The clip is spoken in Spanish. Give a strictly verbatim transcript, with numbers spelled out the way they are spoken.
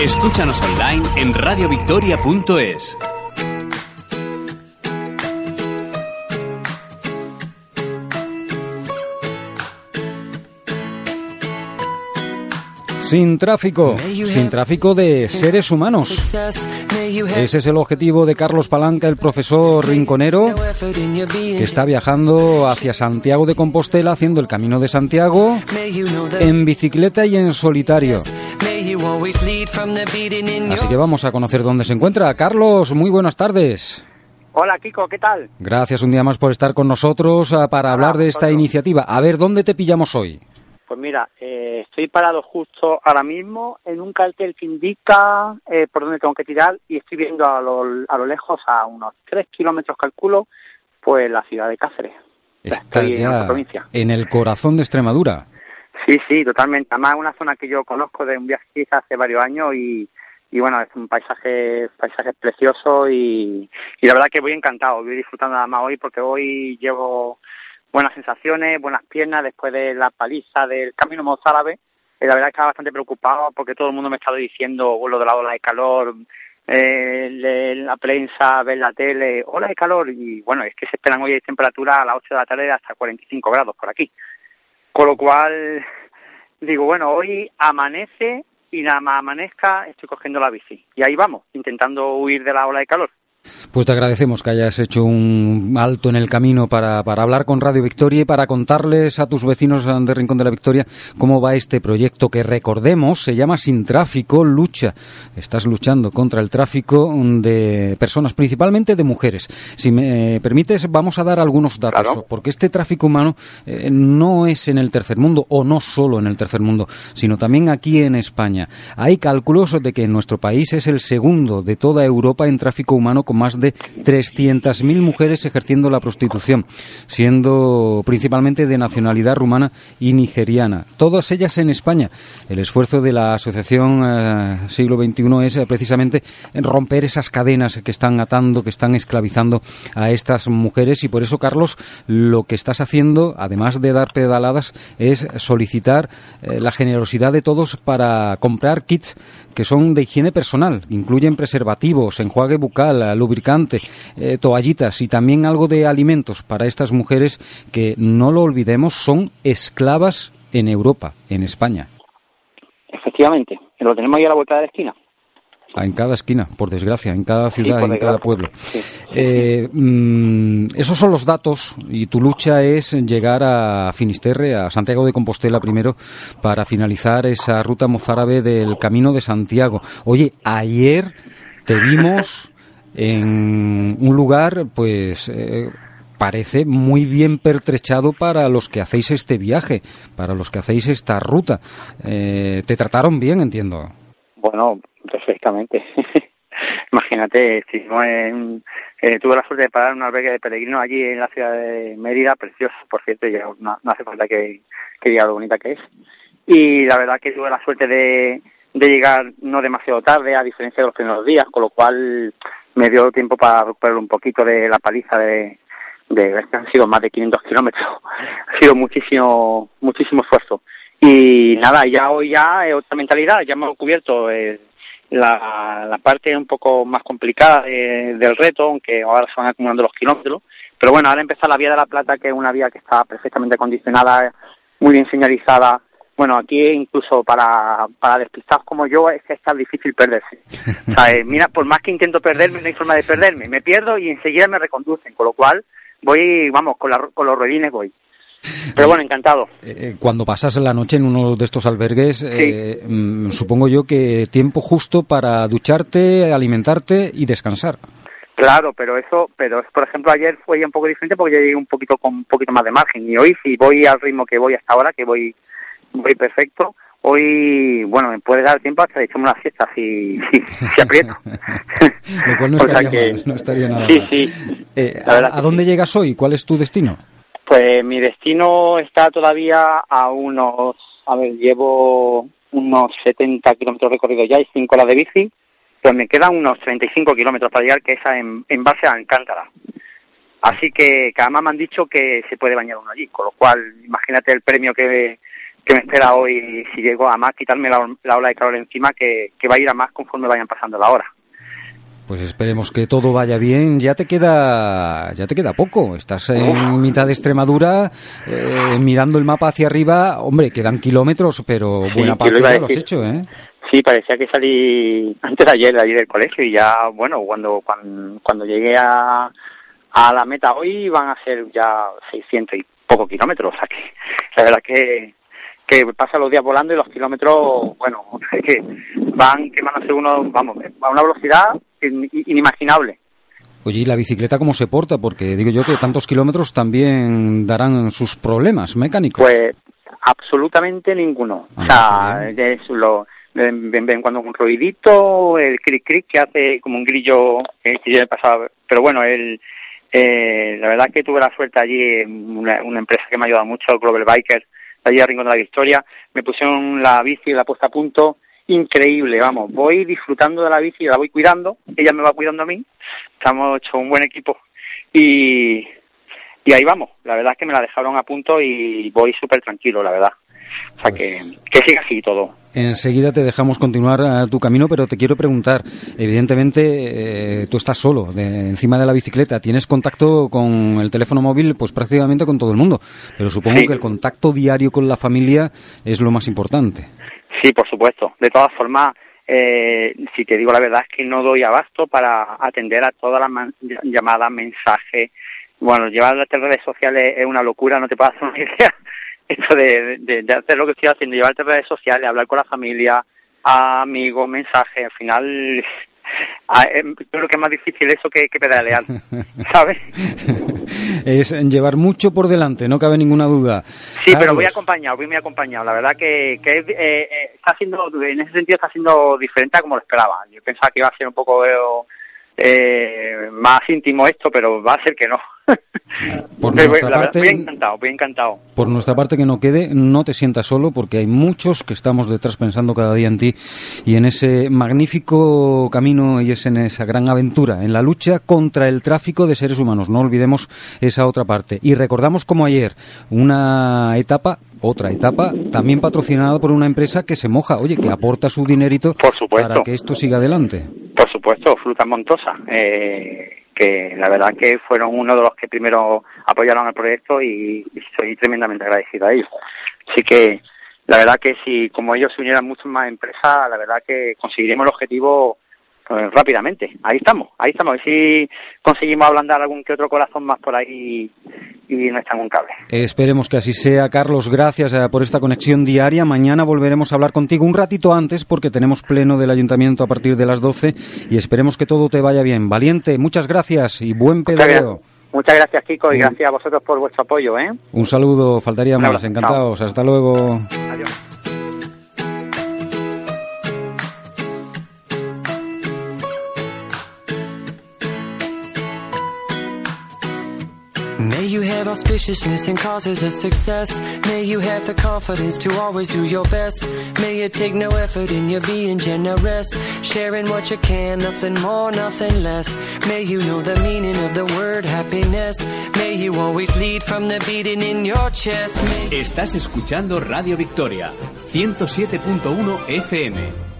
Escúchanos online en radio victoria punto es. Sin tráfico, sin tráfico de seres humanos. Ese es el objetivo de Carlos Palanca, el profesor rinconero, que está viajando hacia Santiago de Compostela, haciendo el Camino de Santiago, en bicicleta y en solitario. Así que vamos a conocer dónde se encuentra. Carlos, muy buenas tardes. Hola, Kiko, ¿qué tal? Gracias un día más por estar con nosotros para hablar de esta iniciativa. A ver, ¿dónde te pillamos hoy? Pues mira, eh, estoy parado justo ahora mismo en un cartel que indica eh, por dónde tengo que tirar y estoy viendo a lo, a lo lejos, a unos tres kilómetros calculo, pues la ciudad de Cáceres. Estás estoy ya en, provincia. En el corazón de Extremadura. Sí, sí, totalmente. Además es una zona que yo conozco de un viaje que hice hace varios años y, y bueno, es un paisaje, paisaje precioso y, y la verdad que voy encantado, voy disfrutando nada más hoy porque hoy llevo buenas sensaciones, buenas piernas después de la paliza del Camino Mozárabe. Eh, la verdad que estaba bastante preocupado porque todo el mundo me estaba diciendo lo de la ola de calor, eh, de la prensa, ver la tele, ola de calor, y bueno, es que se esperan hoy temperaturas a las ocho de la tarde hasta cuarenta y cinco grados por aquí. Con lo cual, digo, bueno, hoy amanece y nada más amanezca estoy cogiendo la bici. Y ahí vamos, intentando huir de la ola de calor. Pues te agradecemos que hayas hecho un alto en el camino para, para hablar con Radio Victoria y para contarles a tus vecinos de Rincón de la Victoria cómo va este proyecto que, recordemos, se llama Sin Tráfico Lucha. Estás luchando contra el tráfico de personas, principalmente de mujeres. Si me permites, vamos a dar algunos datos, claro, porque este tráfico humano eh, no es en el tercer mundo, o no solo en el tercer mundo, sino también aquí en España. Hay cálculos de que en nuestro país es el segundo de toda Europa en tráfico humano, con más de trescientas mil mujeres ejerciendo la prostitución, siendo principalmente de nacionalidad rumana y nigeriana. Todas ellas en España. El esfuerzo de la Asociación eh, Siglo veintiuno es eh, precisamente romper esas cadenas que están atando, que están esclavizando a estas mujeres, y por eso, Carlos, lo que estás haciendo, además de dar pedaladas, es solicitar eh, la generosidad de todos para comprar kits que son de higiene personal. Incluyen preservativos, enjuague bucal, lubricante, eh, toallitas y también algo de alimentos para estas mujeres que, no lo olvidemos, son esclavas en Europa, en España. Efectivamente, lo tenemos ahí a la vuelta de la esquina. En cada esquina, por desgracia, en cada ciudad, sí, en cada pueblo. Sí. Eh, mm, esos son los datos, y tu lucha es llegar a Finisterre, a Santiago de Compostela primero, para finalizar esa ruta mozárabe del Camino de Santiago. Oye, ayer te vimos en un lugar, pues eh, parece muy bien pertrechado para los que hacéis este viaje, para los que hacéis esta ruta. Eh, ¿Te trataron bien, entiendo? Bueno, perfectamente. Imagínate, estuvimos en, eh, tuve la suerte de parar en un albergue de peregrinos allí en la ciudad de Mérida, precioso, por cierto, y no, no hace falta que, que diga lo bonita que es. Y la verdad que tuve la suerte de, de llegar no demasiado tarde, a diferencia de los primeros días, con lo cual me dio tiempo para recuperar un poquito de la paliza de, de que han sido más de quinientos kilómetros. Ha sido muchísimo, muchísimo esfuerzo. Y nada, ya hoy ya es otra mentalidad, ya hemos cubierto eh, la, la parte un poco más complicada de, del reto, aunque ahora se van acumulando los kilómetros. Pero bueno, ahora empieza la Vía de la Plata, que es una vía que está perfectamente acondicionada, muy bien señalizada. Bueno, aquí incluso para, para despistados como yo es que es tan difícil perderse. O sea, eh, mira, por más que intento perderme, no hay forma de perderme. Me pierdo y enseguida me reconducen, con lo cual voy, vamos, con, la, con los ruedines voy. Pero bueno, encantado. Eh, cuando pasas la noche en uno de estos albergues, sí. eh, mmm, supongo yo que tiempo justo para ducharte, alimentarte y descansar. Claro, pero eso, pero por ejemplo ayer fue un poco diferente porque yo llegué un poquito con un poquito más de margen, y hoy si voy al ritmo que voy hasta ahora, que voy voy perfecto, hoy, bueno, me puede dar tiempo hasta de echarme una siesta si, si, si aprieto. Lo cual no estaría, o sea que, mal, no estaría nada sí, mal. Sí, eh, ¿A, ¿a dónde sí. llegas hoy? ¿Cuál es tu destino? Pues mi destino está todavía a unos, a ver, llevo unos setenta kilómetros recorridos ya y cinco horas de bici, pues me quedan unos treinta y cinco kilómetros para llegar, que es en, en base a Alcántara. Así que, que además me han dicho que se puede bañar uno allí, con lo cual imagínate el premio que que me espera hoy si llego a más, quitarme la, la ola de calor encima, que, que va a ir a más conforme vayan pasando la hora. Pues esperemos que todo vaya bien. Ya te queda, ya te queda poco. Estás en Uf. mitad de Extremadura, eh, mirando el mapa hacia arriba. Hombre, quedan kilómetros, pero sí, buena parte ya lo has hecho, ¿eh? Sí, parecía que salí antes de ayer, de ayer del colegio, y ya, bueno, cuando cuando, cuando llegué a, a la meta hoy van a ser ya seiscientos y poco kilómetros. O sea que la verdad que que pasan los días volando y los kilómetros, bueno, es que van, que van a ser unos, vamos, a una velocidad inimaginable. Oye, ¿y la bicicleta cómo se porta? Porque digo yo que tantos kilómetros también darán sus problemas mecánicos. Pues absolutamente ninguno. Ah, o sea, es lo, ven, ven cuando un ruidito, el cric cric que hace como un grillo que yo he pasado, pero bueno, el eh, la verdad es que tuve la suerte allí, una, una empresa que me ha ayudado mucho, Global Bikers, allí a Rincón de la Victoria, me pusieron la bici y la puesta a punto increíble, vamos, voy disfrutando de la bici, la voy cuidando, ella me va cuidando a mí, estamos hecho un buen equipo y, y ahí vamos, la verdad es que me la dejaron a punto y voy súper tranquilo, la verdad, o sea que, que siga así todo. Enseguida te dejamos continuar uh, tu camino, pero te quiero preguntar, evidentemente eh, tú estás solo, de, encima de la bicicleta, tienes contacto con el teléfono móvil pues prácticamente con todo el mundo, pero supongo sí. que el contacto diario con la familia es lo más importante. Sí, por supuesto. De todas formas, eh, si te digo la verdad es que no doy abasto para atender a todas las man- llamadas, mensajes. Bueno, llevar las redes sociales es una locura, no te puedo hacer una idea. Esto de, de, de hacer lo que estoy haciendo, llevarte redes sociales, hablar con la familia, amigos, mensajes, al final yo creo que es más difícil eso que, que pedalear, ¿sabes? Es llevar mucho por delante, no cabe ninguna duda. Sí, Carlos. Pero voy acompañado, voy muy acompañado. La verdad que, que es, eh, está siendo, en ese sentido está siendo diferente a como lo esperaba. Yo pensaba que iba a ser un poco eh, más íntimo esto, pero va a ser que no. Por nuestra la parte, verdad, voy encantado, voy encantado. Por nuestra parte, que no quede, no te sientas solo, porque hay muchos que estamos detrás pensando cada día en ti y en ese magnífico camino y es en esa gran aventura, en la lucha contra el tráfico de seres humanos. No olvidemos esa otra parte. Y recordamos como ayer, una etapa, otra etapa, también patrocinada por una empresa que se moja, oye, que aporta su dinerito por supuesto, para que esto siga adelante. Por supuesto, Frutas Montosa. Eh... que la verdad que fueron uno de los que primero apoyaron el proyecto y, y soy tremendamente agradecido a ellos. Así que la verdad que si como ellos se unieran muchas más empresas, la verdad que conseguiremos el objetivo pues, rápidamente. Ahí estamos, ahí estamos. A ver si conseguimos ablandar algún que otro corazón más por ahí y no está en un cable. Esperemos que así sea, Carlos. Gracias eh, por esta conexión diaria. Mañana volveremos a hablar contigo un ratito antes porque tenemos pleno del ayuntamiento a partir de las doce y esperemos que todo te vaya bien. Valiente, muchas gracias y buen pedaleo. Muchas gracias, Kiko, y gracias a vosotros por vuestro apoyo, ¿eh? Un saludo, faltaría más. Abrazo. Encantados. Chao. Hasta luego. Adiós. May you have auspiciousness and causes of success. May you have the confidence to always do your best. May you take no effort in your being generous. Sharing what you can, nothing more, nothing less. May you know the meaning of the word happiness. May you always lead from the beating in your chest. May... Estás escuchando Radio Victoria, ciento siete punto uno F M.